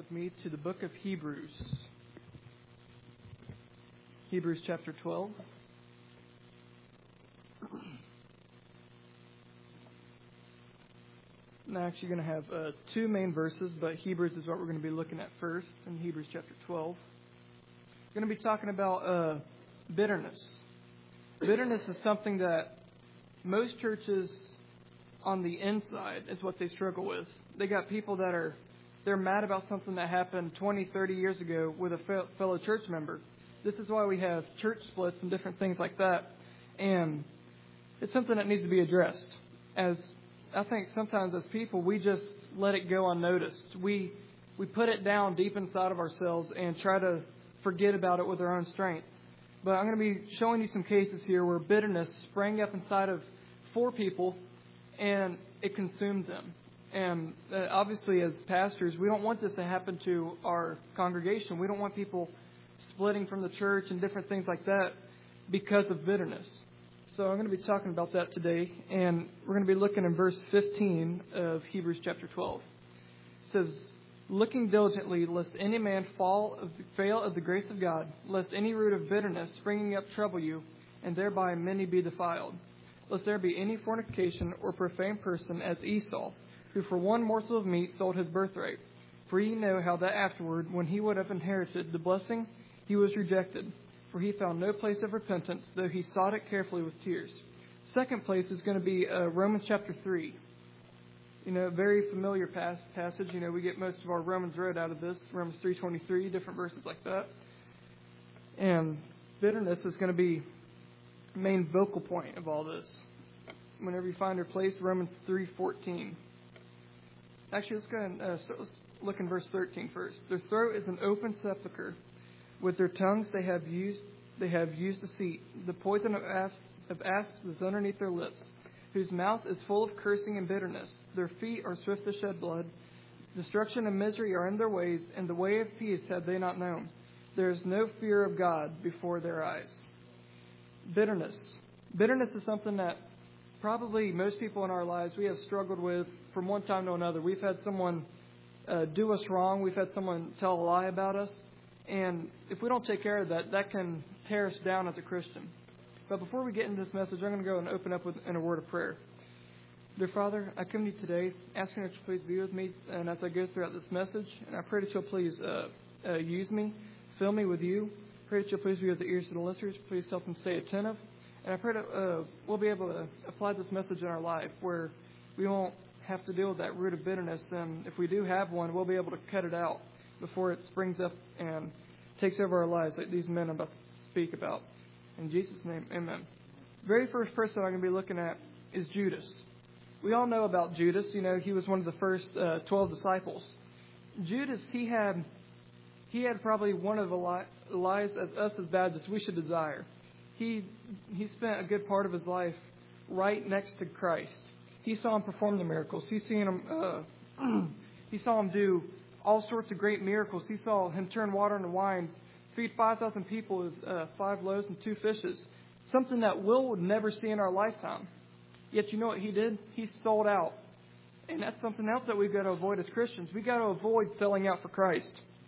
with me to the book of Hebrews. Hebrews chapter 12. I'm actually going to have two main verses, but Hebrews is what we're going to be looking at first in Hebrews chapter 12. We're going to be talking about bitterness. Bitterness is something that most churches on the inside is what they struggle with. They got people that they're mad about something that happened 20, 30 years ago with a fellow church member. This is why we have church splits and different things like that. And it's something that needs to be addressed. As I think sometimes as people, we just let it go unnoticed. We put it down deep inside of ourselves and try to forget about it with our own strength. But I'm going to be showing you some cases here where bitterness sprang up inside of 4 people and it consumed them. And obviously as pastors, we don't want this to happen to our congregation. We don't want people splitting from the church and different things like that because of bitterness. So I'm going to be talking about that today, and we're going to be looking in verse 15 of Hebrews chapter 12. It says, "Looking diligently, lest any man fail of the grace of God, lest any root of bitterness springing up trouble you, and thereby many be defiled. Lest there be any fornication or profane person as Esau, who for one morsel of meat sold his birthright. For ye know how that afterward, when he would have inherited the blessing, he was rejected. For he found no place of repentance, though he sought it carefully with tears." Second place is going to be Romans chapter 3. A very familiar passage. We get most of our Romans Road out of this. Romans 3:23, different verses like that. And bitterness is going to be the main vocal point of all this. Whenever you find your place, Romans 3:14. Actually, let's go ahead and let's look in verse 13 first. "Their throat is an open sepulchre. With their tongues they have used deceit. The poison of asps is underneath their lips, whose mouth is full of cursing and bitterness. Their feet are swift to shed blood. Destruction and misery are in their ways, and the way of peace have they not known. There is no fear of God before their eyes." Bitterness. Bitterness is something that probably most people in our lives we have struggled with from one time to another. We've had someone do us wrong. We've had someone tell a lie about us. And if we don't take care of that, that can tear us down as a Christian. But before we get into this message, I'm going to go and open up in a word of prayer. Dear Father, I come to you today asking that you please be with me and as I go throughout this message. And I pray that you'll please use me, fill me with you. Pray that you'll please be with the ears of the listeners. Please help them stay attentive. And I pray that we'll be able to apply this message in our life where we won't have to deal with that root of bitterness. And if we do have one, we'll be able to cut it out before it springs up and takes over our lives like these men I'm about to speak about. In Jesus' name, amen. Very first person I'm going to be looking at is Judas. We all know about Judas. He was one of the first 12 disciples. Judas, he had probably one of the lives as us as Baptists we should desire. He spent a good part of his life right next to Christ. He saw him perform the miracles. He saw him do all sorts of great miracles. He saw him turn water into wine, feed 5,000 people with 5 loaves and 2 fishes. Something that Will would never see in our lifetime. Yet you know what he did? He sold out. And that's something else that we've got to avoid as Christians. We've got to avoid selling out for Christ.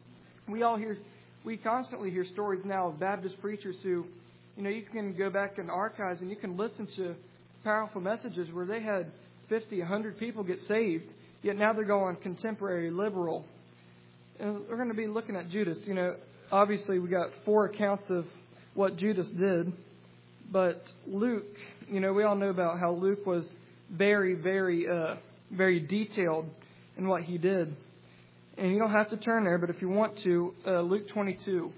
We constantly hear stories now of Baptist preachers who, you can go back in archives and you can listen to powerful messages where they had 50, 100 people get saved. Yet now they're going contemporary, liberal. And we're going to be looking at Judas. Obviously we got 4 accounts of what Judas did. But Luke, we all know about how Luke was very, very, very detailed in what he did. And you don't have to turn there, but if you want to, Luke 22.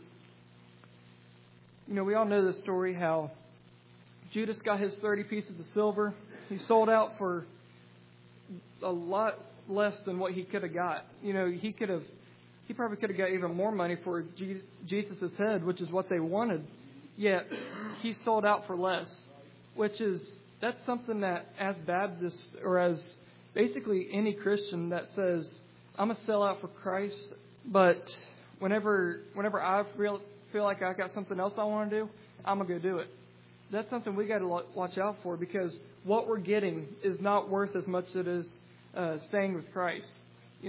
We all know the story how Judas got his 30 pieces of silver. He sold out for a lot less than what he could have got. He probably could have got even more money for Jesus' head, which is what they wanted. Yet he sold out for less, that's something that as Baptists or as basically any Christian that says, I'm going to sell out for Christ, but whenever I feel like I got something else I want to do, I'm going to go do it. That's something we got to watch out for because what we're getting is not worth as much as it is staying with Christ.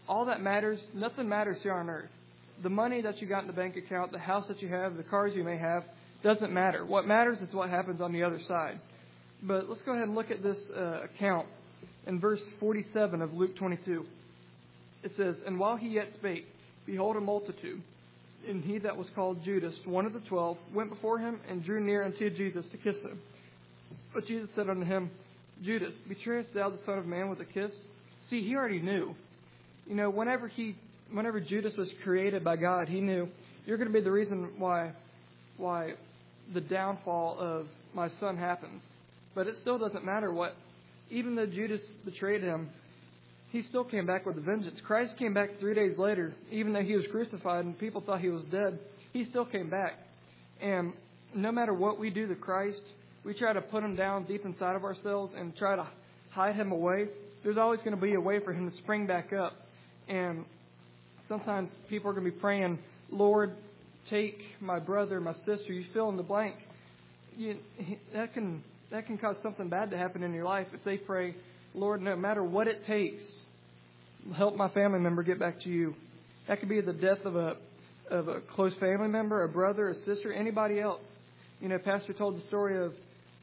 all that matters, nothing matters here on earth. The money that you got in the bank account, the house that you have, the cars you may have, doesn't matter. What matters is what happens on the other side. But let's go ahead and look at this account in verse 47 of Luke 22. It says, "And while he yet spake, behold, a multitude, and he that was called Judas, one of the 12, went before him and drew near unto Jesus to kiss him. But Jesus said unto him, Judas, betrayest thou the Son of Man with a kiss?" See, he already knew. You know, whenever Judas was created by God, he knew, you're going to be the reason why the downfall of my son happens. But it still doesn't matter what. Even though Judas betrayed him, he still came back with a vengeance. Christ came back 3 days later, even though he was crucified and people thought he was dead. He still came back. And no matter what we do to Christ, we try to put him down deep inside of ourselves and try to hide him away. There's always going to be a way for him to spring back up. And sometimes people are going to be praying, Lord, take my brother, my sister. You fill in the blank. That can cause something bad to happen in your life if they pray, Lord, no matter what it takes, help my family member get back to you. That could be the death of a close family member, a brother, a sister, anybody else. You know, Pastor told the story of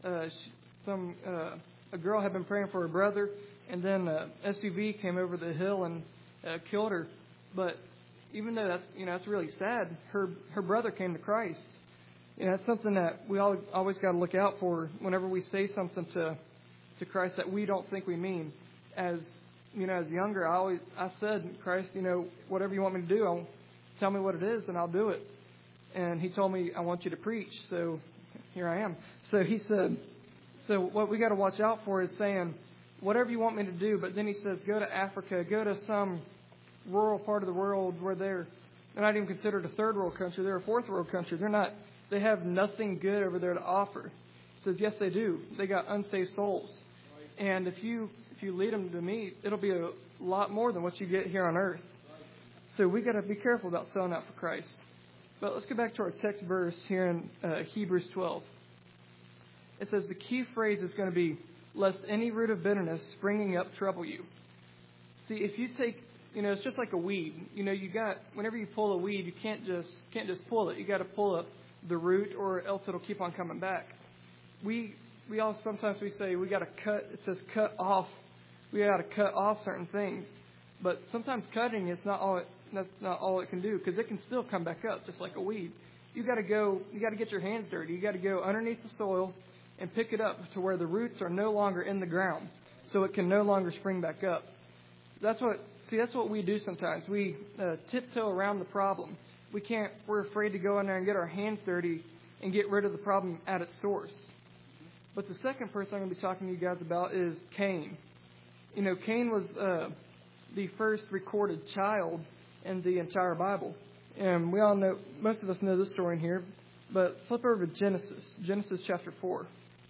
a girl had been praying for her brother, and then SUV came over the hill and killed her. But even though that's really sad, her brother came to Christ. You know, that's something that we always got to look out for whenever we say something to Christ that we don't think we mean. As younger, I said, Christ, whatever you want me to do, tell me what it is, and I'll do it. And he told me, I want you to preach. So here I am. So he said, so what we got to watch out for is saying, whatever you want me to do. But then he says, go to Africa, go to some rural part of the world where they're not even considered a third world country. They're a fourth world country. They have nothing good over there to offer. He says, yes, they do. They got unsaved souls. And if you lead them to me, it'll be a lot more than what you get here on earth. So we got to be careful about selling out for Christ. But let's go back to our text verse here in Hebrews 12. It says the key phrase is going to be, lest any root of bitterness springing up trouble you. See, if you take, it's just like a weed. Whenever you pull a weed, you can't just pull it. You got to pull up the root, or else it'll keep on coming back. We all sometimes we say we got to cut. It says cut off. We got to cut off certain things, but sometimes cutting is not all. That's not all it can do, because it can still come back up just like a weed. You got to get your hands dirty. You got to go underneath the soil and pick it up to where the roots are no longer in the ground, so it can no longer spring back up. That's what we do sometimes. We tiptoe around the problem. We're afraid to go in there and get our hands dirty and get rid of the problem at its source. But the second person I'm going to be talking to you guys about is Cain. Cain was the first recorded child in the entire Bible. And we all know, most of us know this story in here, but flip over to Genesis chapter 4.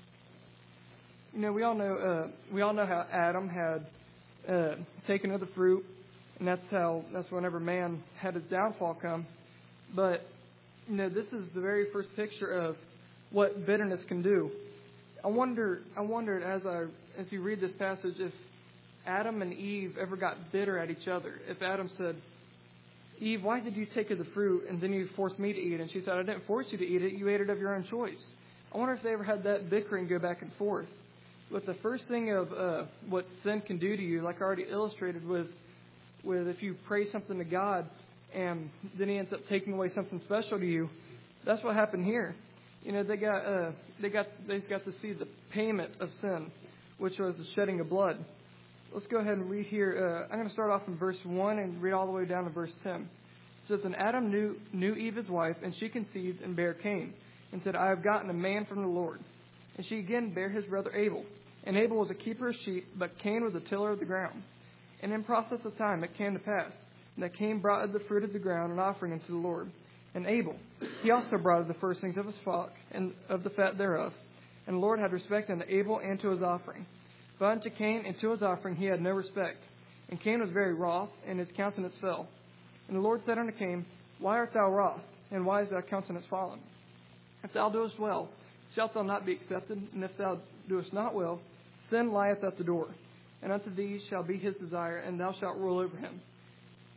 We all know how Adam had taken of the fruit, and that's whenever man had his downfall come. But this is the very first picture of what bitterness can do. I wondered as you read this passage, if Adam and Eve ever got bitter at each other. If Adam said, Eve, why did you take of the fruit and then you forced me to eat it? And she said, I didn't force you to eat it. You ate it of your own choice. I wonder if they ever had that bickering go back and forth. But the first thing of what sin can do to you, like I already illustrated with if you pray something to God and then He ends up taking away something special to you, that's what happened here. They got to see the payment of sin, which was the shedding of blood. Let's go ahead and read here. I'm going to start off in verse 1 and read all the way down to verse 10. It says, And Adam knew Eve his wife, and she conceived and bare Cain, and said, I have gotten a man from the Lord. And she again bare his brother Abel. And Abel was a keeper of sheep, but Cain was a tiller of the ground. And in process of time it came to pass that Cain brought of the fruit of the ground an offering unto the Lord. And Abel, he also brought of the firstlings of his flock and of the fat thereof. And the Lord had respect unto Abel and to his offering. But unto Cain and to his offering he had no respect. And Cain was very wroth, and his countenance fell. And the Lord said unto Cain, Why art thou wroth, and why is thy countenance fallen? If thou doest well, shalt thou not be accepted? And if thou doest not well, sin lieth at the door. And unto thee shall be his desire, and thou shalt rule over him.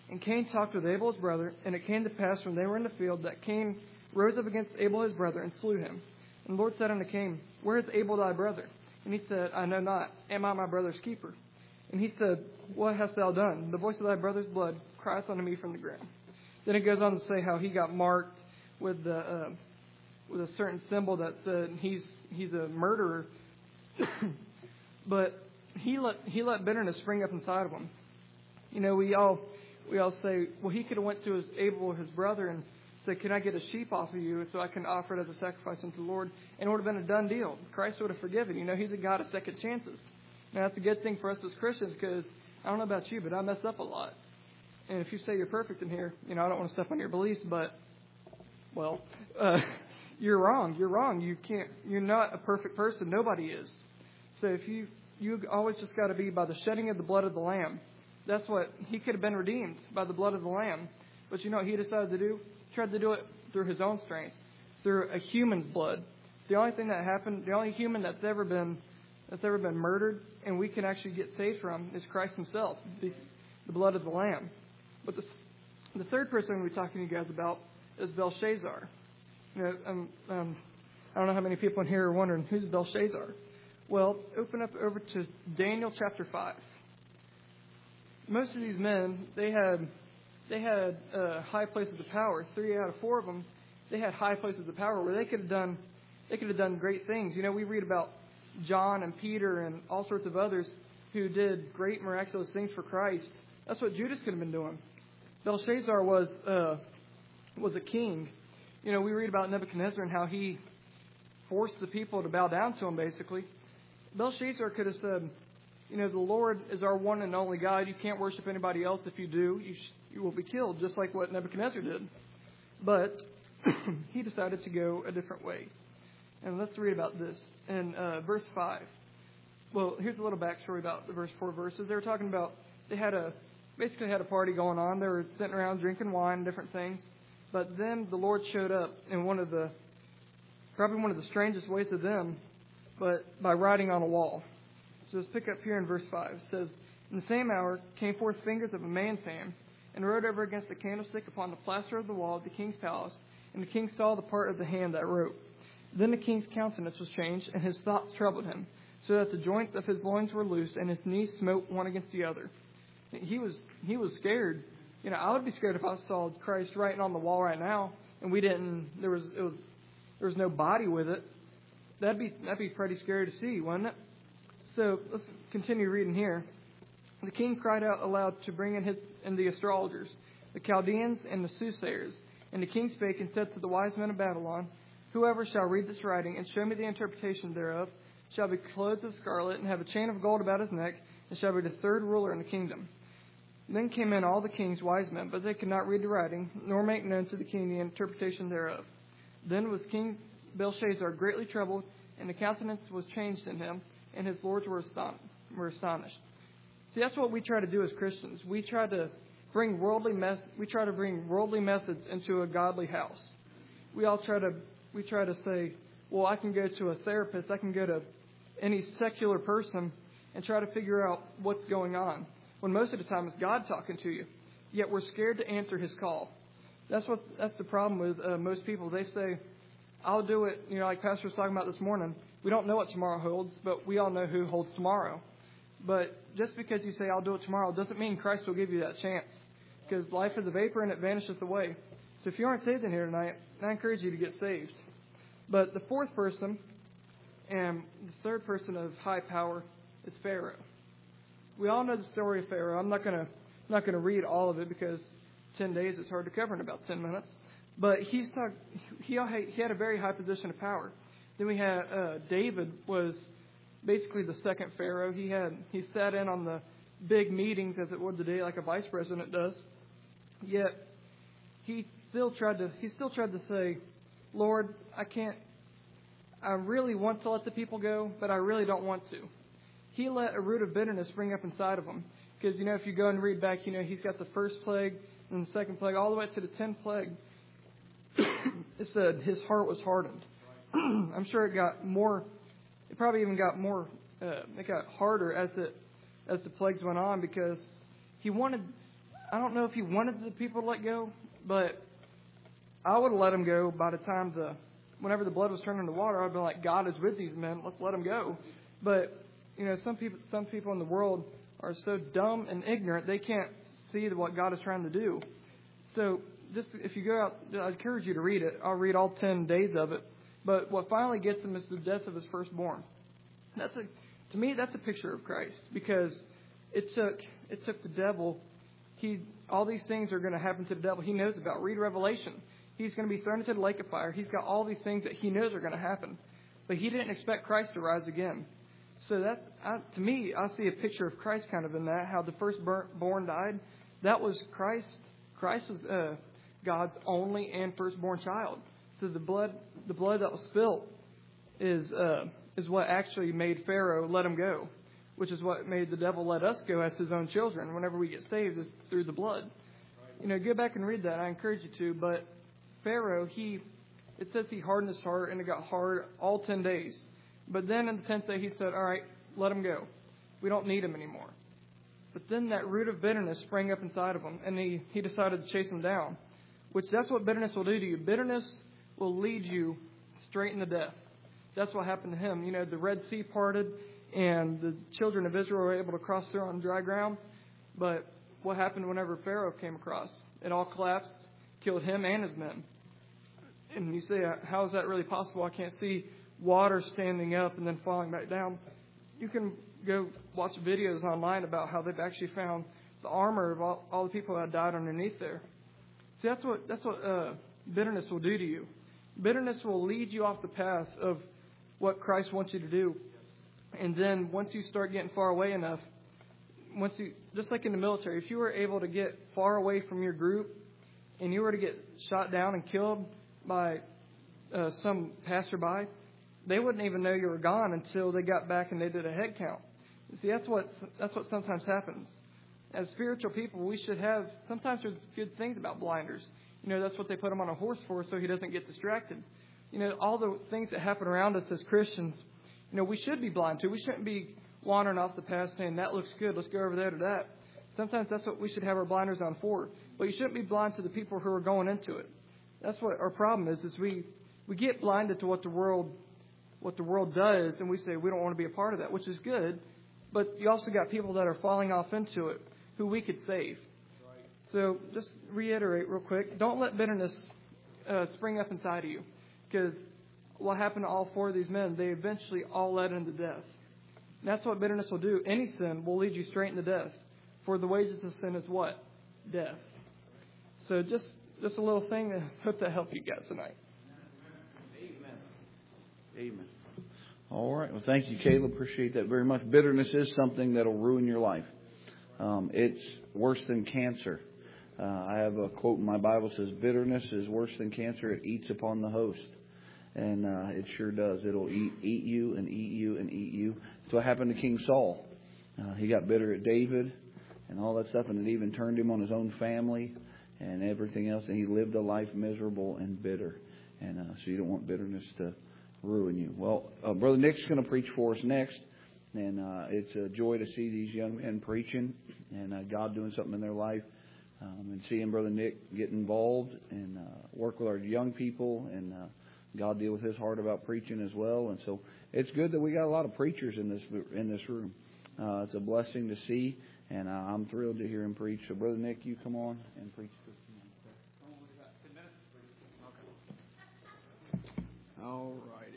And Cain talked with Abel his brother, and it came to pass when they were in the field that Cain rose up against Abel his brother and slew him. And the Lord said unto Cain, Where is Abel thy brother? And he said, I know not. Am I my brother's keeper? And he said, What hast thou done? The voice of thy brother's blood crieth unto me from the ground. Then it goes on to say how he got marked with a certain symbol that said he's a murderer. But he let bitterness spring up inside of him. You know, we all say, well, he could have went to Abel, his brother, and said, can I get a sheep off of you so I can offer it as a sacrifice unto the Lord? And it would have been a done deal. Christ would have forgiven. You know, he's a God of second chances. Now, that's a good thing for us as Christians because I don't know about you, but I mess up a lot. And if you say you're perfect in here, you know, I don't want to step on your beliefs, but, well, you're wrong. You're wrong. You're not a perfect person. Nobody is. So if you always just got to be by the shedding of the blood of the Lamb. That's what he could have been redeemed by the blood of the Lamb. But you know what he decided to do? He tried to do it through his own strength, through a human's blood. The only thing that happened, the only human that's ever been murdered, and we can actually get saved from, is Christ himself, the blood of the Lamb. But the third person I'm going to be talking to you guys about is Belshazzar. You know, I don't know how many people in here are wondering, who's Belshazzar? Well, open up over to Daniel chapter 5. Most of these men, they had high places of power. 3 out of 4 of them, they had high places of power where they could have done great things. You know, we read about John and Peter and all sorts of others who did great miraculous things for Christ. That's what Judas could have been doing. Belshazzar was a king. You know, we read about Nebuchadnezzar and how he forced the people to bow down to him, basically. Belshazzar could have said, you know, the Lord is our one and only God. You can't worship anybody else. If you do, you will be killed, just like what Nebuchadnezzar did. But he decided to go a different way. And let's read about this in verse 5. Well, here's a little backstory about the first 4 verses. They were talking about, they basically had a party going on. They were sitting around drinking wine and different things. But then the Lord showed up in probably one of the strangest ways to them, but by writing on a wall. So let's pick up here in verse 5. It says, In the same hour came forth fingers of a man's hand, and wrote over against the candlestick upon the plaster of the wall of the king's palace. And the king saw the part of the hand that wrote. Then the king's countenance was changed, and his thoughts troubled him, so that the joints of his loins were loosed, and his knees smote one against the other. He was scared. You know, I would be scared if I saw Christ writing on the wall right now, and there was no body with it. That'd be pretty scary to see, wouldn't it? So let's continue reading here. The king cried out aloud to bring in the astrologers, the Chaldeans, and the soothsayers. And the king spake and said to the wise men of Babylon, Whoever shall read this writing and show me the interpretation thereof shall be clothed with scarlet and have a chain of gold about his neck, and shall be the third ruler in the kingdom. Then came in all the king's wise men, but they could not read the writing, nor make known to the king the interpretation thereof. Then was King Belshazzar greatly troubled, and the countenance was changed in him, and his lords were astonished. See, that's what we try to do as Christians. We try to bring worldly methods into a godly house. We try to say, well, I can go to a therapist, I can go to any secular person and try to figure out what's going on. When most of the time it's God talking to you. Yet we're scared to answer his call. That's the problem with most people. They say, I'll do it, you know, like Pastor was talking about this morning. We don't know what tomorrow holds, but we all know who holds tomorrow. But just because you say, I'll do it tomorrow, doesn't mean Christ will give you that chance. Because life is a vapor and it vanisheth away. So if you aren't saved in here tonight, I encourage you to get saved. But the fourth person and the third person of high power is Pharaoh. We all know the story of Pharaoh. I'm not going to read all of it because 10 days is hard to cover in about 10 minutes. But he had a very high position of power. Then we had David was basically the second Pharaoh. He sat in on the big meetings as it would today, like a vice president does. Yet he still tried to say, Lord, I really want to let the people go, but I really don't want to. He let a root of bitterness spring up inside of him. Because, you know, if you go and read back, you know, he's got the first plague and the second plague, all the way to the 10th plague. It said his heart was hardened. I'm sure it got more, it probably even got more, it got harder as the plagues went on because he wanted, I don't know if he wanted the people to let go, but I would have let them go by the time whenever the blood was turned into water. I'd be like, God is with these men. Let's let them go. But some people in the world are so dumb and ignorant they can't see what God is trying to do. So just if you go out, I encourage you to read it. I'll read all 10 days of it. But what finally gets him is the death of his firstborn. To me, that's a picture of Christ, because it took the devil. All these things are going to happen to the devil. He knows about. Read Revelation. He's going to be thrown into the lake of fire. He's got all these things that he knows are going to happen. But he didn't expect Christ to rise again. So to me, I see a picture of Christ kind of in that, how the firstborn died. That was Christ. Christ was God's only and firstborn child. So the blood that was spilled is what actually made Pharaoh let him go, which is what made the devil let us go as his own children. Whenever we get saved, is through the blood. Go back and read that. I encourage you to. But Pharaoh, it says he hardened his heart, and it got hard all 10 days. But then in the 10th day, he said, all right, let him go. We don't need him anymore. But then that root of bitterness sprang up inside of him, and he decided to chase him down, which that's what bitterness will do to you. Bitterness will lead you straight into death. That's what happened to him. The Red Sea parted, and the children of Israel were able to cross through on dry ground. But what happened whenever Pharaoh came across? It all collapsed, killed him and his men. And you say, how is that really possible? I can't see water standing up and then falling back down. You can go watch videos online about how they've actually found the armor of all the people that died underneath there. See, that's what bitterness will do to you. Bitterness will lead you off the path of what Christ wants you to do. And then once you start getting far away enough, just like in the military, if you were able to get far away from your group and you were to get shot down and killed by some passerby, they wouldn't even know you were gone until they got back and they did a head count. See, that's what sometimes happens. As spiritual people, we should have, sometimes there's good things about blinders. That's what they put him on a horse for, so he doesn't get distracted. All the things that happen around us as Christians, we should be blind to. We shouldn't be wandering off the path saying, that looks good, let's go over there to that. Sometimes that's what we should have our blinders on for. But you shouldn't be blind to the people who are going into it. That's what our problem is we get blinded to what the world does, and we say we don't want to be a part of that, which is good. But you also got people that are falling off into it who we could save. So just reiterate real quick. Don't let bitterness spring up inside of you. Because what happened to all 4 of these men, they eventually all led into death. And that's what bitterness will do. Any sin will lead you straight into death. For the wages of sin is what? Death. So just a little thing. I hope that helped you guys tonight. Amen. All right. Well, thank you, Caleb. Appreciate that very much. Bitterness is something that will ruin your life. It's worse than cancer. I have a quote in my Bible that says, bitterness is worse than cancer. It eats upon the host. And it sure does. It'll eat you and eat you and eat you. That's what happened to King Saul. He got bitter at David and all that stuff, and it even turned him on his own family and everything else. And he lived a life miserable and bitter. And so you don't want bitterness to ruin you. Well, Brother Nick's going to preach for us next. And it's a joy to see these young men preaching and God doing something in their life. And seeing Brother Nick get involved and work with our young people and God deal with his heart about preaching as well. And so it's good that we got a lot of preachers in this room. It's a blessing to see, and I'm thrilled to hear him preach. So Brother Nick, you come on and preach. All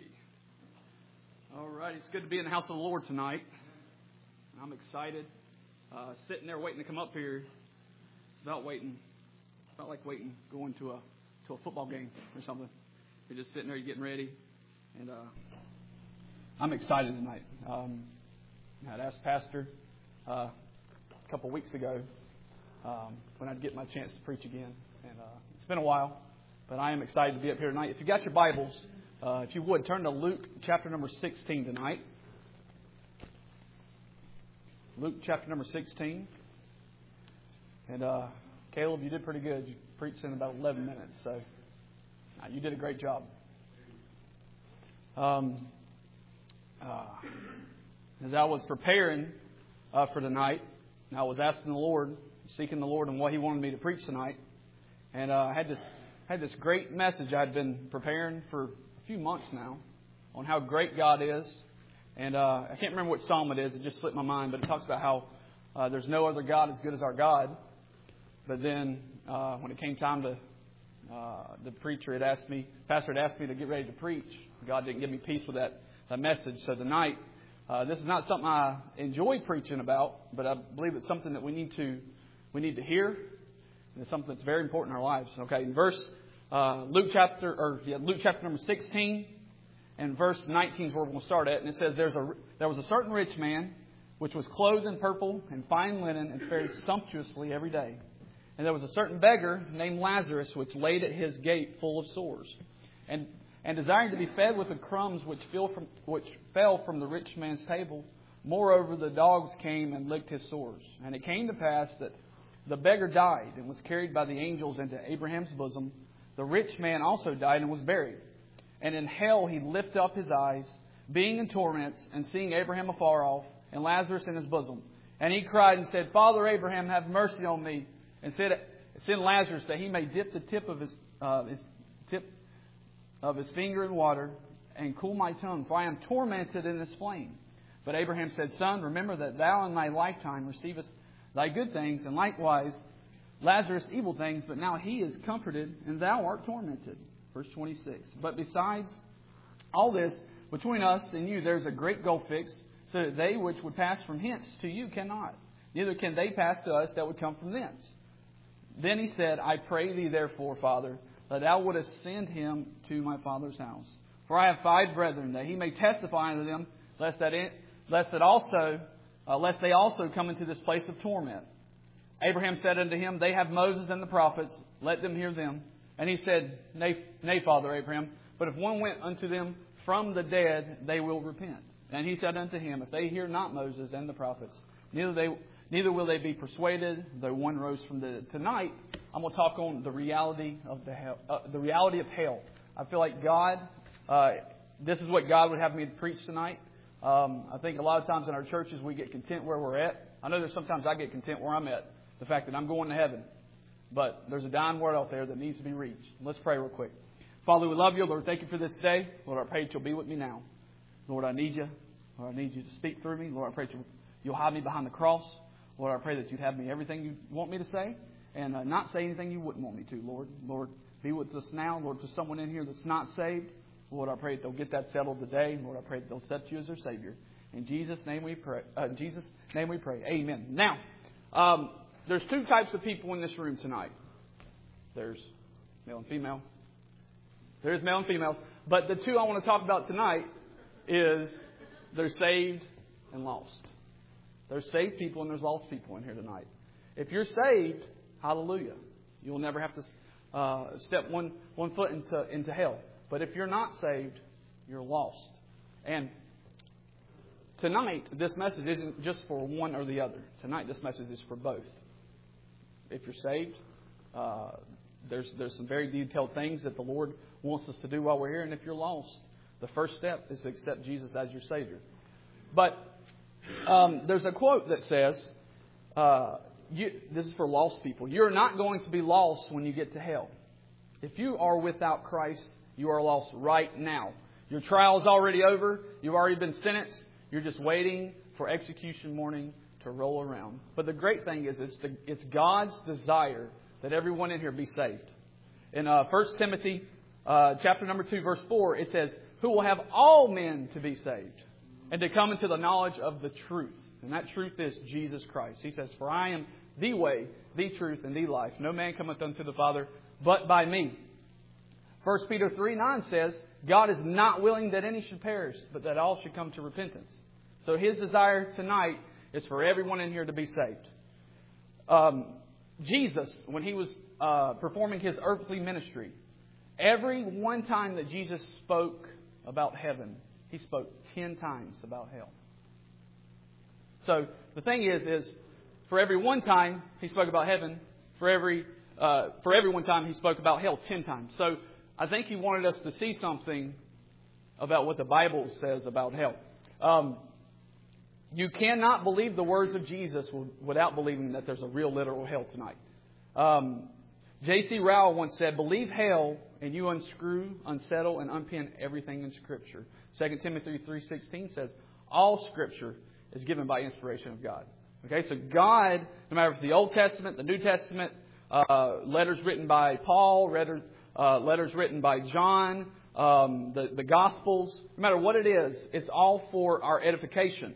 righty. It's good to be in the house of the Lord tonight. I'm excited. Sitting there waiting to come up here. It's about like waiting, going to a football game or something. You're just sitting there, you're getting ready. And I'm excited tonight. I'd asked Pastor a couple weeks ago when I'd get my chance to preach again. And it's been a while, but I am excited to be up here tonight. If you got your Bibles, if you would, turn to Luke chapter number 16 tonight. Luke chapter number 16. And Caleb, you did pretty good. You preached in about 11 minutes, so you did a great job. As I was preparing for tonight, I was asking the Lord, seeking the Lord and what He wanted me to preach tonight. And I had this great message I had been preparing for a few months now on how great God is. And I can't remember what psalm it is. It just slipped my mind. But it talks about how there's no other God as good as our God. But then when it came time to, the pastor had asked me to get ready to preach. God didn't give me peace with that message. So tonight, this is not something I enjoy preaching about, but I believe it's something that we need to hear. And it's something that's very important in our lives. Okay, in Luke chapter number 16 and verse 19 is where we're going to start at. And it says, there was a certain rich man which was clothed in purple and fine linen and fared sumptuously every day. And there was a certain beggar named Lazarus, which laid at his gate full of sores, and desiring to be fed with the crumbs which fell from the rich man's table. Moreover, the dogs came and licked his sores. And it came to pass that the beggar died and was carried by the angels into Abraham's bosom. The rich man also died and was buried. And in hell he lifted up his eyes, being in torments, and seeing Abraham afar off, and Lazarus in his bosom. And he cried and said, Father Abraham, have mercy on me, and send Lazarus that he may dip the tip of his finger in water and cool my tongue, for I am tormented in this flame. But Abraham said, Son, remember that thou in thy lifetime receivest thy good things, and likewise Lazarus evil things, but now he is comforted, and thou art tormented. Verse 26. But besides all this, between us and you there is a great gulf fixed, so that they which would pass from hence to you cannot, neither can they pass to us that would come from thence. Then he said, I pray thee therefore, Father, that thou wouldest send him to my father's house. For I have 5 brethren, that he may testify unto them, lest they also come into this place of torment. Abraham said unto him, They have Moses and the prophets, let them hear them. And he said, Nay, Father Abraham, but if one went unto them from the dead, they will repent. And he said unto him, If they hear not Moses and the prophets, neither will they be persuaded, though one rose from the dead. Tonight, I'm going to talk on the reality of the reality of hell. I feel like God, this is what God would have me to preach tonight. I think a lot of times in our churches we get content where we're at. I know there's sometimes I get content where I'm at, the fact that I'm going to heaven. But there's a dying world out there that needs to be reached. Let's pray real quick. Father, we love you. Lord, thank you for this day. Lord, I pray that you'll be with me now. Lord, I need you. Lord, I need you to speak through me. Lord, I pray that you'll hide me behind the cross. Lord, I pray that you'd have me everything you want me to say and not say anything you wouldn't want me to, Lord. Lord, be with us now. Lord, for someone in here that's not saved, Lord, I pray that they'll get that settled today. Lord, I pray that they'll accept you as their Savior. In Jesus' name we pray. Amen. Now, there's 2 types of people in this room tonight. There's male and female. There's male and female. But the 2 I want to talk about tonight is there's saved and lost. There's saved people and there's lost people in here tonight. If you're saved, hallelujah. You'll never have to step one foot into hell. But if you're not saved, you're lost. And tonight, this message isn't just for one or the other. Tonight, this message is for both. If you're saved, there's some very detailed things that the Lord wants us to do while we're here. And if you're lost, the first step is to accept Jesus as your Savior. But there's a quote that says, this is for lost people, you're not going to be lost when you get to hell. If you are without Christ, you are lost right now. Your trial is already over. You've already been sentenced. You're just waiting for execution morning to roll around. But the great thing is it's God's desire that everyone in here be saved. In 1 Timothy chapter number 2, verse 4, it says, who will have all men to be saved and to come into the knowledge of the truth. And that truth is Jesus Christ. He says, for I am the way, the truth, and the life. No man cometh unto the Father but by me. 1 Peter 3:9 says, God is not willing that any should perish, but that all should come to repentance. So His desire tonight is for everyone in here to be saved. Jesus, when He was performing His earthly ministry, every one time that Jesus spoke about heaven, He spoke 10 times about hell. So the thing is for every one time He spoke about heaven, for every one time He spoke about hell 10 times. So I think He wanted us to see something about what the Bible says about hell. You cannot believe the words of Jesus without believing that there's a real literal hell tonight. J.C. Rowell once said, believe hell and you unscrew, unsettle, and unpin everything in Scripture. 2 Timothy 3:16 says, all Scripture is given by inspiration of God. Okay, so God, no matter if it's the Old Testament, the New Testament, letters written by Paul, letters written by John, the Gospels, no matter what it is, it's all for our edification.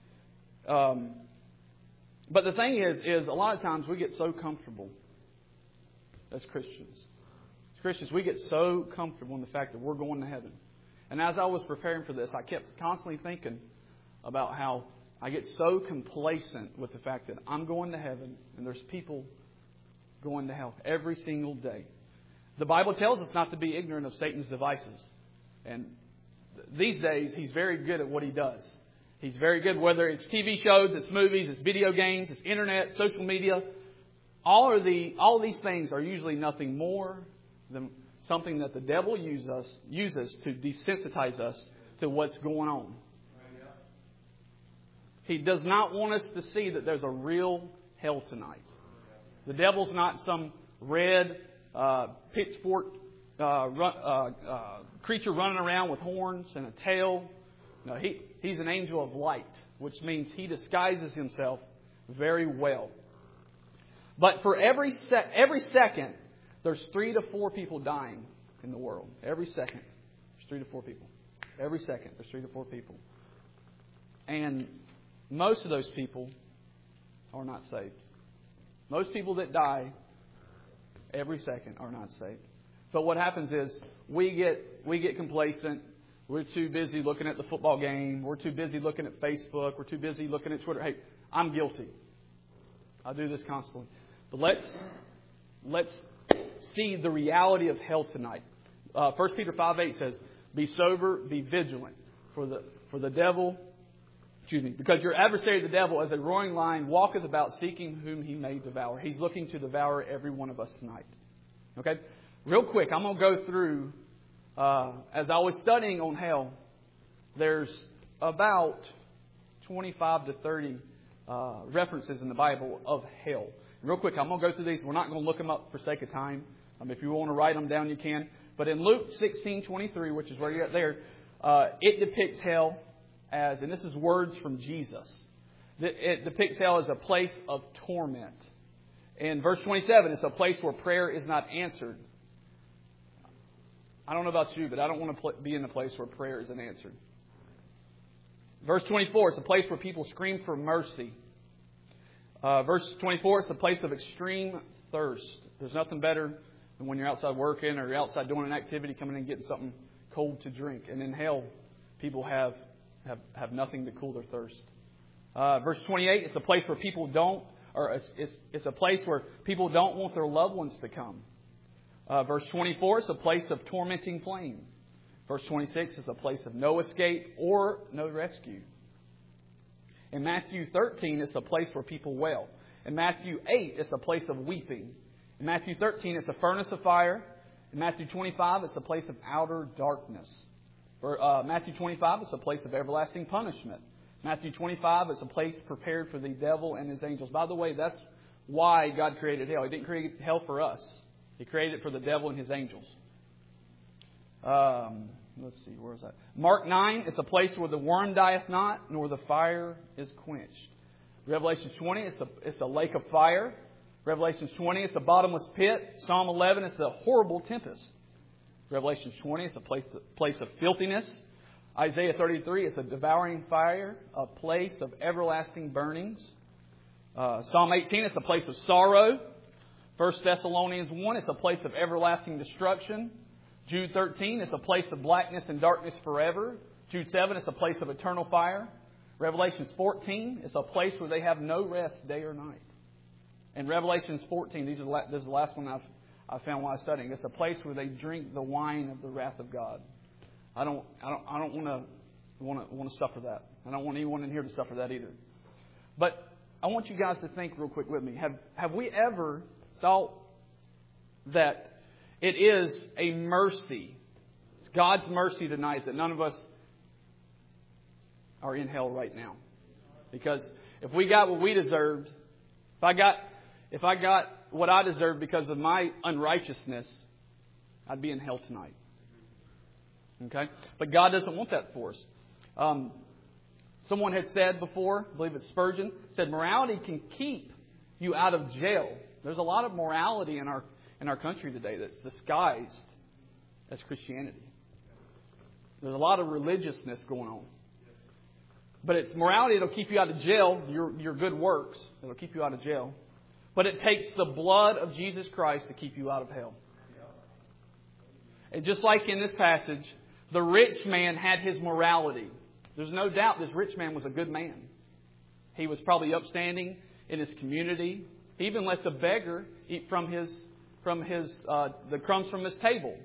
But the thing is a lot of times we get so comfortable as Christians. As Christians, we get so comfortable in the fact that we're going to heaven. And as I was preparing for this, I kept constantly thinking about how I get so complacent with the fact that I'm going to heaven and there's people going to hell every single day. The Bible tells us not to be ignorant of Satan's devices. And these days, he's very good at what he does. He's very good, whether it's TV shows, it's movies, it's video games, it's internet, social media. All of these things are usually nothing more than something that the devil uses to desensitize us to what's going on. He does not want us to see that there's a real hell tonight. The devil's not some red pitchfork creature running around with horns and a tail. No, he's an angel of light, which means he disguises himself very well. But for every second, there's 3 to 4 people dying in the world. Every second, there's 3 to 4 people. Every second, there's 3 to 4 people. And most of those people are not saved. Most people that die every second are not saved. But what happens is we get complacent. We're too busy looking at the football game. We're too busy looking at Facebook. We're too busy looking at Twitter. Hey, I'm guilty. I do this constantly. But let's see the reality of hell tonight. 1 Peter 5:8 says, "Be sober, be vigilant, for the devil, because your adversary the devil, as a roaring lion, walketh about seeking whom he may devour." He's looking to devour every one of us tonight. Okay, real quick, I'm going to go through. As I was studying on hell, there's about 25 to 30 references in the Bible of hell. And real quick, I'm going to go through these. We're not going to look them up for sake of time. If you want to write them down, you can. But in Luke 16:23, which is where you're at there, it depicts hell as, and this is words from Jesus, it depicts hell as a place of torment. In verse 27, it's a place where prayer is not answered. I don't know about you, but I don't want to be in a place where prayer isn't answered. Verse 24, it's a place where people scream for mercy. Verse 24, it's a place of extreme thirst. There's nothing better than when you're outside working or you're outside doing an activity, coming in and getting something cold to drink. And in hell, people have nothing to cool their thirst. Verse 28, it's a place where people don't, or it's a place where people don't want their loved ones to come. Verse 24 is a place of tormenting flame. Verse 26 is a place of no escape or no rescue. In Matthew 13, it's a place where people wail. In Matthew 8, it's a place of weeping. In Matthew 13, it's a furnace of fire. In Matthew 25, it's a place of outer darkness. Matthew 25, it's a place of everlasting punishment. Matthew 25, it's a place prepared for the devil and his angels. By the way, that's why God created hell. He didn't create hell for us. He created it for the devil and his angels. Let's see, where is that? Mark 9, it's a place where the worm dieth not, nor the fire is quenched. Revelation 20, it's a lake of fire. Revelation 20, it's a bottomless pit. Psalm 11, it's a horrible tempest. Revelation 20, it's a place of filthiness. Isaiah 33, it's a devouring fire, a place of everlasting burnings. Psalm 18, it's a place of sorrow. 1 Thessalonians 1, it's a place of everlasting destruction. Jude 13, it's a place of blackness and darkness forever. Jude 7, it's a place of eternal fire. Revelations 14, it's a place where they have no rest day or night. And Revelations 14, this is the last one I found while I was studying. It's a place where they drink the wine of the wrath of God. I don't want to suffer that. I don't want anyone in here to suffer that either. But I want you guys to think real quick with me. Have we ever thought that it is a mercy, it's God's mercy tonight that none of us are in hell right now? Because if we got what we deserved, if I got what I deserved because of my unrighteousness, I'd be in hell tonight. Okay? But God doesn't want that for us. Someone had said before, I believe it's Spurgeon, said morality can keep you out of jail. There's a lot of morality in our country today that's disguised as Christianity. There's a lot of religiousness going on. But it's morality that'll keep you out of jail, your good works. It'll keep you out of jail. But it takes the blood of Jesus Christ to keep you out of hell. And just like in this passage, the rich man had his morality. There's no doubt this rich man was a good man. He was probably upstanding in his community. He even let the beggar eat from the crumbs from his table.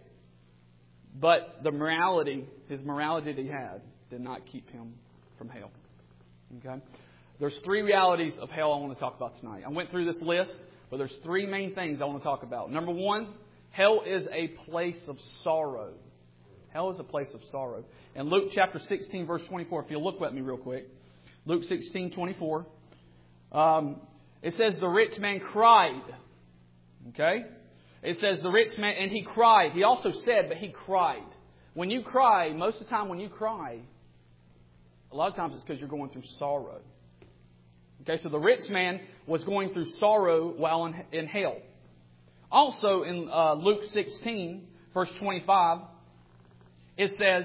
But his morality that he had, did not keep him from hell. Okay? There's 3 realities of hell I want to talk about tonight. I went through this list, but there's 3 main things I want to talk about. Number 1, hell is a place of sorrow. Hell is a place of sorrow. In Luke chapter 16, verse 24, if you'll look at me real quick. Luke 16, 24. It says the rich man cried. Okay? It says the rich man, and he cried. He also said, but he cried. When you cry, most of the time when you cry, a lot of times it's because you're going through sorrow. Okay, so the rich man was going through sorrow while in hell. Also in Luke 16, verse 25, it says,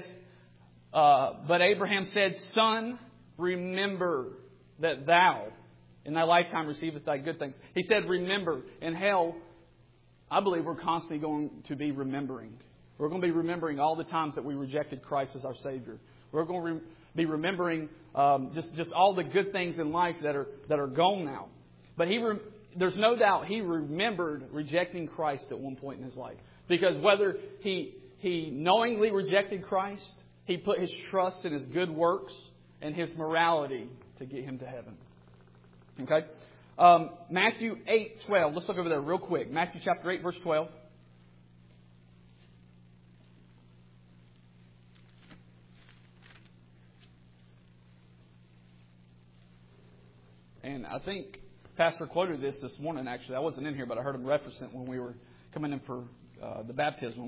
but Abraham said, Son, remember that thou in thy lifetime receivest thy good things. He said, remember. In hell, I believe we're constantly going to be remembering. We're going to be remembering all the times that we rejected Christ as our Savior. We're going to be remembering just all the good things in life that are gone now. But there's no doubt he remembered rejecting Christ at one point in his life. Because whether he knowingly rejected Christ, he put his trust in his good works and his morality to get him to heaven. Okay? Matthew 8:12. Let's look over there real quick. Matthew chapter 8, verse 12. And I think Pastor quoted this morning, actually. I wasn't in here, but I heard him reference it when we were coming in for the baptism.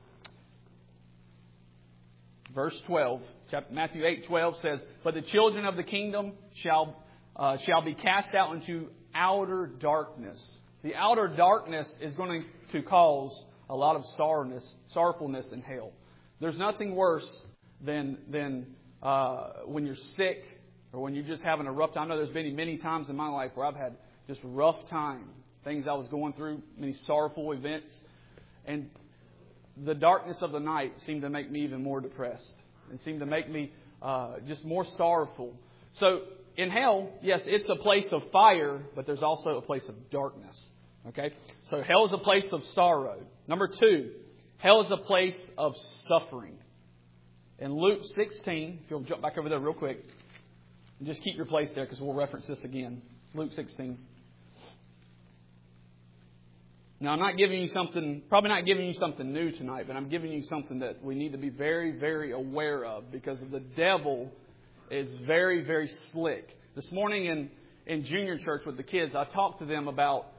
Verse 12, Matthew 8:12 says, but the children of the kingdom shall be cast out into outer darkness. The outer darkness is going to cause a lot of sorrowfulness in hell. There's nothing worse than when you're sick or when you're just having a rough time. I know there's been many times in my life where I've had just a rough time, things I was going through, many sorrowful events. And the darkness of the night seemed to make me even more depressed and seemed to make me just more sorrowful. So in hell, yes, it's a place of fire, but there's also a place of darkness. Okay? So hell is a place of sorrow. Number 2, hell is a place of suffering. In Luke 16, if you'll jump back over there real quick, and just keep your place there because we'll reference this again. Luke 16. Now, I'm not giving you probably not giving you something new tonight, but I'm giving you something that we need to be very, very aware of because the devil is very, very slick. This morning in junior church with the kids, I talked to them about,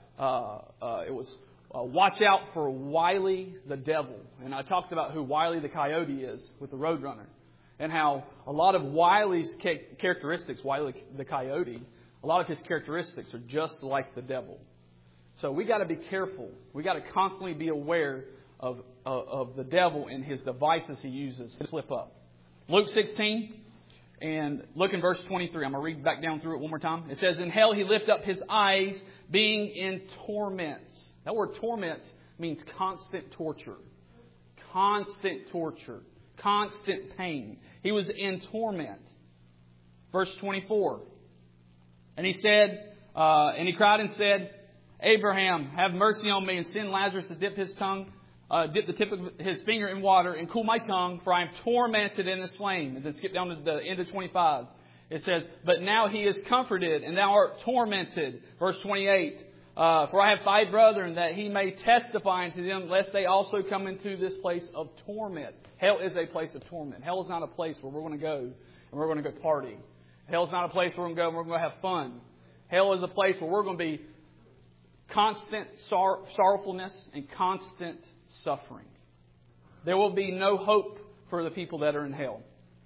watch out for Wiley the devil. And I talked about who Wiley the Coyote is with the Roadrunner. And how a lot of Wiley's characteristics, Wiley the Coyote, a lot of his characteristics are just like the devil. So we got to be careful. We got to constantly be aware of the devil and his devices he uses to slip up. Luke 16, and look in verse 23. I'm going to read back down through it one more time. It says, in hell he lift up his eyes, being in torments. That word torment means constant torture. Constant torture. Constant pain. He was in torment. Verse 24. And he said, and he cried and said, Abraham, have mercy on me and send Lazarus to dip the tip of his finger in water and cool my tongue, for I am tormented in this flame. And then skip down to the end of 25. It says, but now he is comforted and thou art tormented. Verse 28. For I have 5 brethren, that he may testify unto them, lest they also come into this place of torment. Hell is a place of torment. Hell is not a place where we're going to go and we're going to go party. Hell's not a place where we're going to go and we're going to have fun. Hell is a place where we're going to be constant sorrowfulness and constant suffering. There will be no hope for the people that are in hell.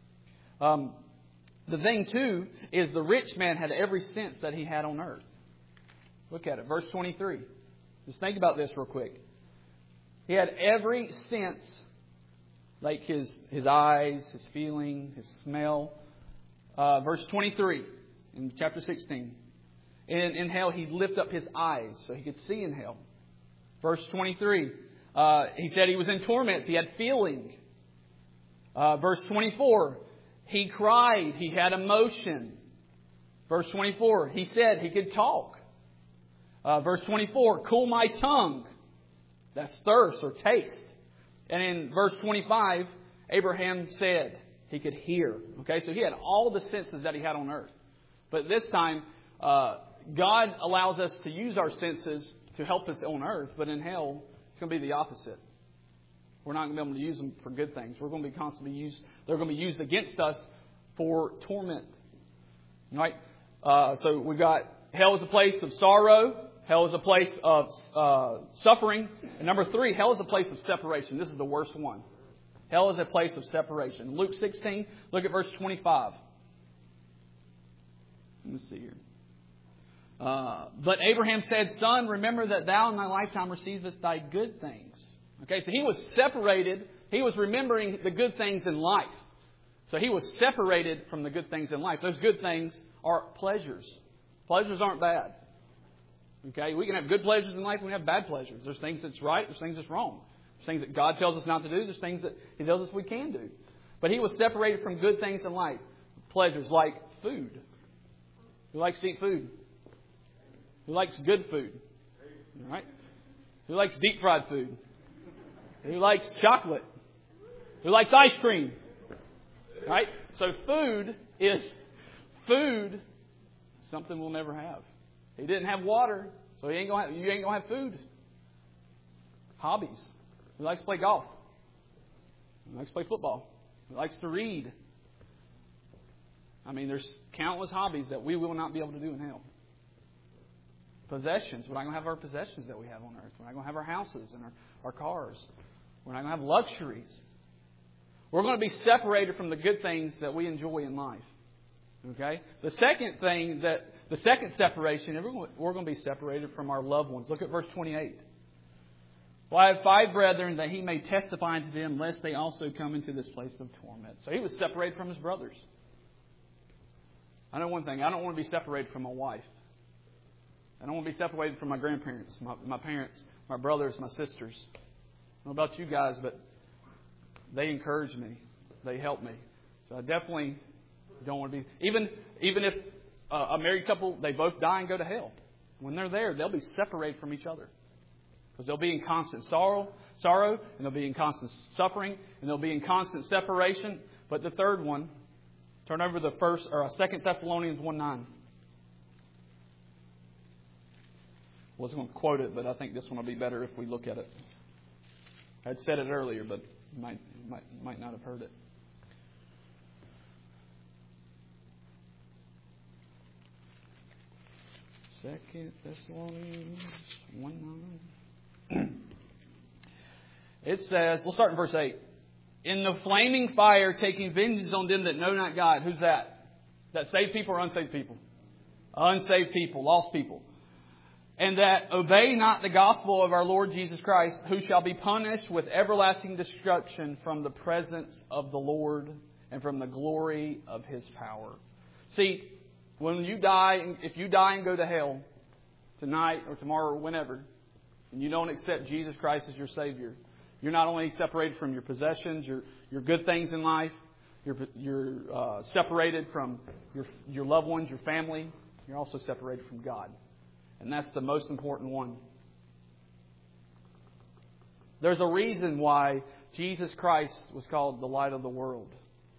The thing, too, is the rich man had every sense that he had on earth. Look at it, verse 23. Just think about this real quick. He had every sense, like his eyes, his feeling, his smell. Verse 23 in chapter 16. In hell, he'd lift up his eyes so he could see in hell. Verse 23, he said he was in torments. He had feeling. Verse 24, he cried. He had emotion. Verse 24, he said he could talk. Verse 24, cool my tongue. That's thirst or taste. And in verse 25, Abraham said he could hear. Okay, so he had all the senses that he had on earth. But this time, God allows us to use our senses to help us on earth. But in hell, it's going to be the opposite. We're not going to be able to use them for good things. We're going to be constantly used. They're going to be used against us for torment. Right? So we've got hell is a place of sorrow. Hell is a place of suffering. And number 3, hell is a place of separation. This is the worst one. Hell is a place of separation. Luke 16, look at verse 25. Let me see here. But Abraham said, Son, remember that thou in thy lifetime receivest thy good things. Okay, so he was separated. He was remembering the good things in life. So he was separated from the good things in life. Those good things are pleasures. Pleasures aren't bad. Okay, we can have good pleasures in life. We can have bad pleasures. There's things that's right. There's things that's wrong. There's things that God tells us not to do. There's things that He tells us we can do. But he was separated from good things in life. Pleasures like food. Who likes to eat food? Who likes good food? All right. Who likes deep fried food? Who likes chocolate? Who likes ice cream? Right? So food is something we'll never have. He didn't have water, so you ain't gonna have food. Hobbies. Who likes to play golf? Who likes to play football? Who likes to read? I mean, there's countless hobbies that we will not be able to do in hell. Possessions. We're not going to have our possessions that we have on earth. We're not going to have our houses and our cars. We're not going to have luxuries. We're going to be separated from the good things that we enjoy in life. Okay? The second separation, we're going to be separated from our loved ones. Look at verse 28. Well, I have 5 brethren that he may testify unto them, lest they also come into this place of torment. So he was separated from his brothers. I know one thing. I don't want to be separated from my wife. I don't want to be separated from my grandparents, my parents, my brothers, my sisters. I don't know about you guys, but they encourage me. They help me. So I definitely don't want to be... Even if a married couple, they both die and go to hell. When they're there, they'll be separated from each other. Because they'll be in constant sorrow, and they'll be in constant suffering, and they'll be in constant separation. But the third one, turn over to 2 Thessalonians 1:9. I wasn't going to quote it, but I think this one will be better if we look at it. I had said it earlier, but you might not have heard it. Second Thessalonians 1:9. It says, we'll start in verse 8. In the flaming fire, taking vengeance on them that know not God. Who's that? Is that saved people or unsaved people? Unsaved people, lost people. And that obey not the gospel of our Lord Jesus Christ, who shall be punished with everlasting destruction from the presence of the Lord and from the glory of His power. See, when you die, if you die and go to hell tonight or tomorrow or whenever, and you don't accept Jesus Christ as your Savior, you're not only separated from your possessions, your good things in life, you're separated from your loved ones, your family. You're also separated from God. And that's the most important one. There's a reason why Jesus Christ was called the light of the world.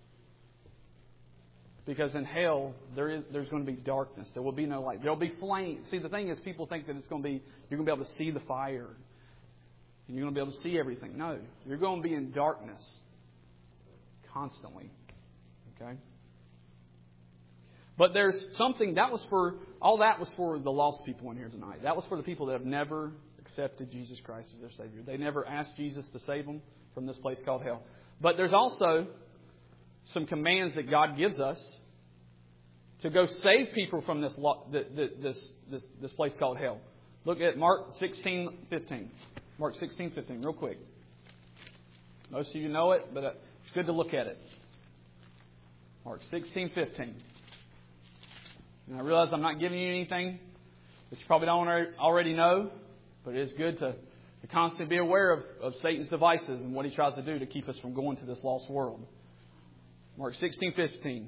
Because in hell, there's going to be darkness. There will be no light. There will be flame. See, the thing is, people think that you're going to be able to see the fire. And you're going to be able to see everything. No. You're going to be in darkness. Constantly. Okay? But there's something all that was for the lost people in here tonight. That was for the people that have never accepted Jesus Christ as their Savior. They never asked Jesus to save them from this place called hell. But there's also some commands that God gives us to go save people from this place called hell. Look at Mark 16:15. Mark 16:15, real quick. Most of you know it, but it's good to look at it. Mark 16:15. And I realize I'm not giving you anything that you probably don't already know, but it is good to constantly be aware of Satan's devices and what he tries to do to keep us from going to this lost world. Mark 16:15.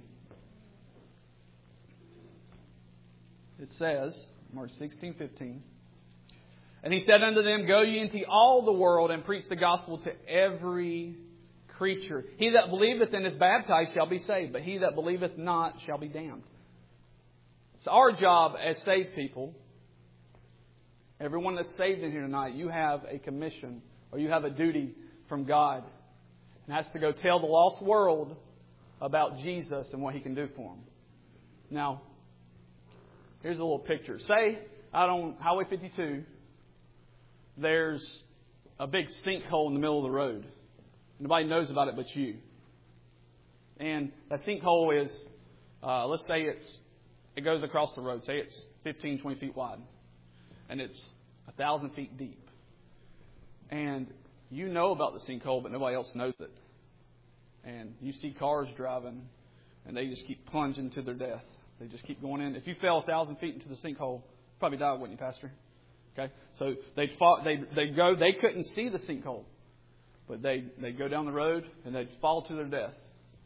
It says, Mark 16:15. And he said unto them, Go ye into all the world and preach the gospel to every creature. He that believeth and is baptized shall be saved, but he that believeth not shall be damned. It's our job as saved people. Everyone that's saved in here tonight, you have a commission or you have a duty from God. And that's to go tell the lost world about Jesus and what He can do for them. Now, here's a little picture. Say out on Highway 52, there's a big sinkhole in the middle of the road. Nobody knows about it but you. And that sinkhole is, let's say it goes across the road. Say it's 15, 20 feet wide. And it's 1,000 feet deep. And you know about the sinkhole, but nobody else knows it. And you see cars driving, and they just keep plunging to their death. They just keep going in. If you fell 1,000 feet into the sinkhole, you'd probably die, wouldn't you, Pastor? Okay, so they couldn't see the sinkhole, but they'd go down the road and they'd fall to their death.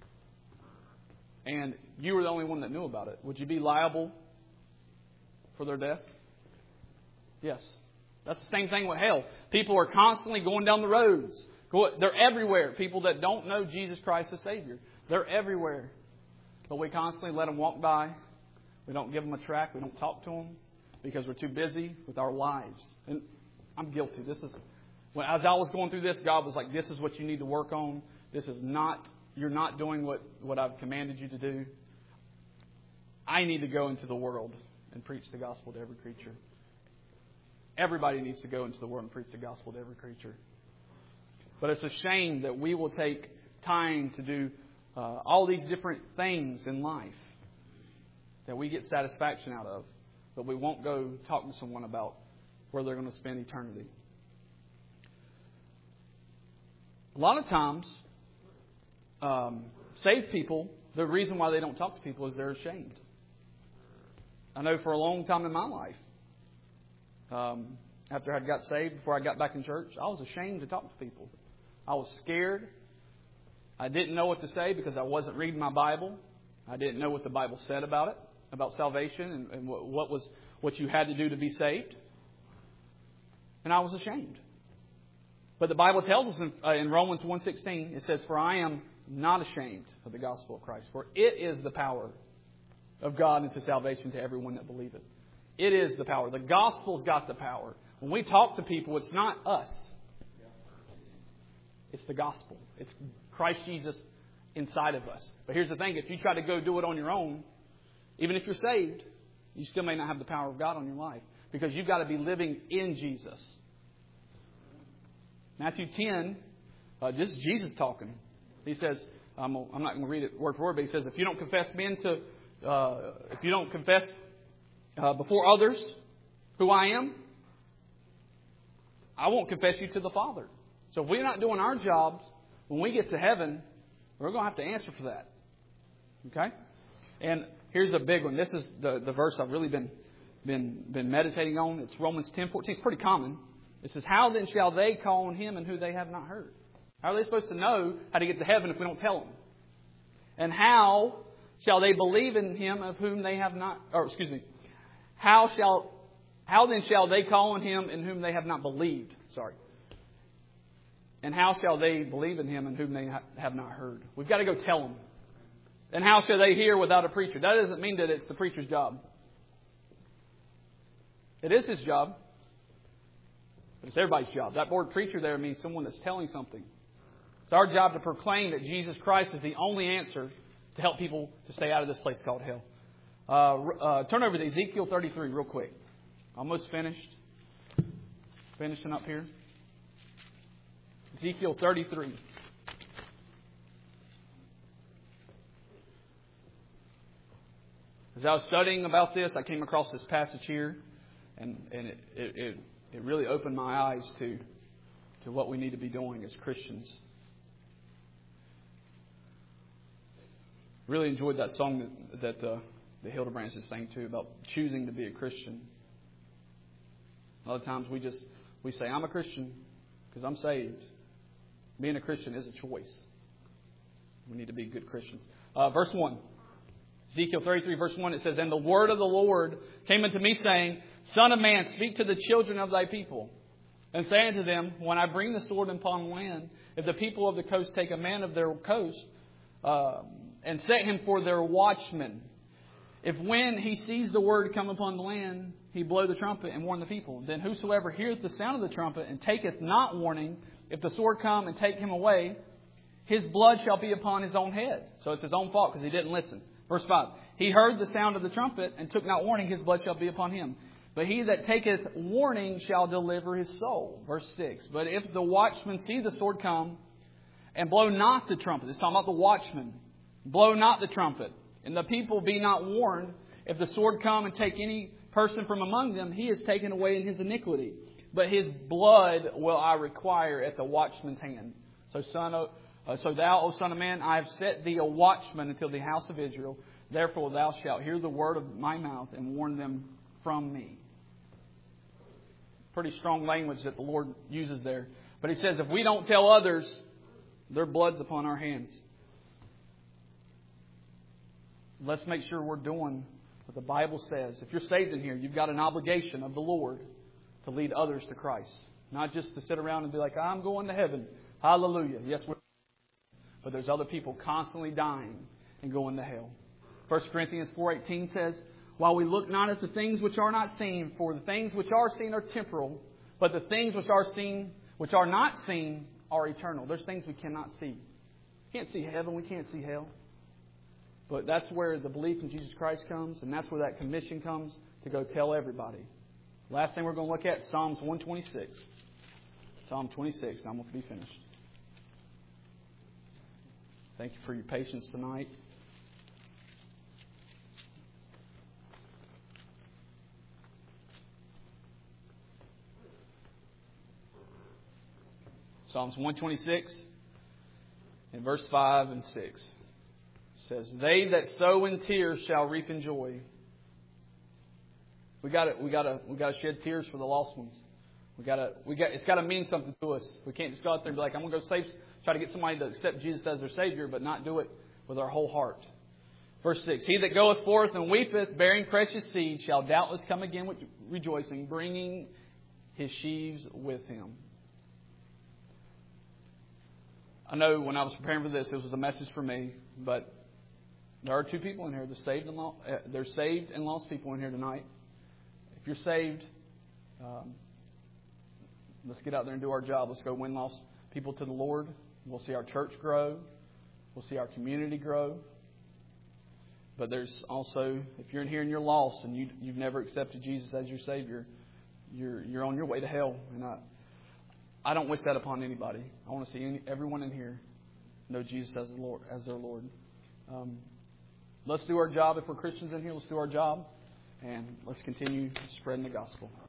And you were the only one that knew about it. Would you be liable for their deaths? Yes. That's the same thing with hell. People are constantly going down the roads. They're everywhere. People that don't know Jesus Christ as Savior. They're everywhere. But we constantly let them walk by. We don't give them a tract. We don't talk to them because we're too busy with our lives. And I'm guilty. As I was going through this, God was like, this is what you need to work on. You're not doing what I've commanded you to do. I need to go into the world and preach the gospel to every creature. Everybody needs to go into the world and preach the gospel to every creature. But it's a shame that we will take time to do all these different things in life that we get satisfaction out of, but we won't go talk to someone about where they're going to spend eternity. A lot of times, saved people, the reason why they don't talk to people is they're ashamed. I know for a long time in my life, after I got saved, before I got back in church, I was ashamed to talk to people. I was scared. I didn't know what to say because I wasn't reading my Bible. I didn't know what the Bible said about it, about salvation and what you had to do to be saved. And I was ashamed. But the Bible tells us in Romans 1:16, it says, For I am not ashamed of the gospel of Christ, for it is the power of God unto salvation to everyone that believeth. It is the power. The gospel's got the power. When we talk to people, it's not us. It's the gospel. It's Christ Jesus inside of us. But here's the thing. If you try to go do it on your own, even if you're saved, you still may not have the power of God on your life. Because you've got to be living in Jesus. Matthew 10, just Jesus talking. He says, I'm not going to read it word for word, but he says, if you don't confess before others who I am, I won't confess you to the Father. So if we're not doing our jobs, when we get to heaven, we're going to have to answer for that. Okay? And here's a big one. This is the verse I've really been meditating on. It's Romans 10:14. It's pretty common. It says, How then shall they call on Him in who they have not heard? How are they supposed to know how to get to heaven if we don't tell them? And how shall they believe in Him of whom they have not... How then shall they call on Him in whom they have not believed? And how shall they believe in Him in whom they have not heard? We've got to go tell them. And how shall they hear without a preacher? That doesn't mean that it's the preacher's job. It is his job. But it's everybody's job. That word preacher there means someone that's telling something. It's our job to proclaim that Jesus Christ is the only answer to help people to stay out of this place called hell. Turn over to Ezekiel 33 real quick. Almost finished. Finishing up here. Ezekiel 33. As I was studying about this, I came across this passage here, and it really opened my eyes to what we need to be doing as Christians. Really enjoyed that song that the Hildebrands just sang too about choosing to be a Christian. A lot of times we say, I'm a Christian because I'm saved. Being a Christian is a choice. We need to be good Christians. Verse 1. Ezekiel 33, verse 1, it says, And the word of the Lord came unto me, saying, Son of man, speak to the children of thy people, and say unto them, When I bring the sword upon land, if the people of the coast take a man of their coast, and set him for their watchman, if when he sees the word come upon the land, he blow the trumpet and warn the people, then whosoever heareth the sound of the trumpet and taketh not warning, if the sword come and take him away, his blood shall be upon his own head. So it's his own fault because he didn't listen. Verse 5, He heard the sound of the trumpet and took not warning, his blood shall be upon him. But he that taketh warning shall deliver his soul. Verse 6, But if the watchman see the sword come and blow not the trumpet, it's talking about the watchman, blow not the trumpet, and the people be not warned, if the sword come and take any person from among them, he is taken away in his iniquity. But his blood will I require at the watchman's hand. So thou, O son of man, I have set thee a watchman until the house of Israel. Therefore thou shalt hear the word of my mouth and warn them from me. Pretty strong language that the Lord uses there. But He says if we don't tell others, their blood's upon our hands. Let's make sure we're doing what the Bible says. If you're saved in here, you've got an obligation of the Lord to lead others to Christ. Not just to sit around and be like, I'm going to heaven. Hallelujah. Yes, but there's other people constantly dying and going to hell. 1 Corinthians 4:18 says, While we look not at the things which are not seen, for the things which are seen are temporal, but the things which are not seen are eternal. There's things we cannot see. We can't see heaven, we can't see hell. But that's where the belief in Jesus Christ comes, and that's where that commission comes to go tell everybody. Last thing we're going to look at, Psalms 126. Psalm 26, and I'm going to be finished. Thank you for your patience tonight. Psalms 126 and verse 5 and 6 says, They that sow in tears shall reap in joy. We got to shed tears for the lost ones. It's got to mean something to us. We can't just go out there and be like, I'm going to go try to get somebody to accept Jesus as their Savior, but not do it with our whole heart. Verse 6, He that goeth forth and weepeth, bearing precious seed, shall doubtless come again with rejoicing, bringing his sheaves with him. I know when I was preparing for this, it was a message for me, but there are two people in here. There's saved and lost people in here tonight. If you're saved, let's get out there and do our job. Let's go win lost people to the Lord. We'll see our church grow. We'll see our community grow. But there's also, if you're in here and you're lost and you've never accepted Jesus as your Savior, you're on your way to hell. And I don't wish that upon anybody. I want to see everyone in here know Jesus as their Lord. Let's do our job. If we're Christians in here, let's do our job. And let's continue spreading the gospel.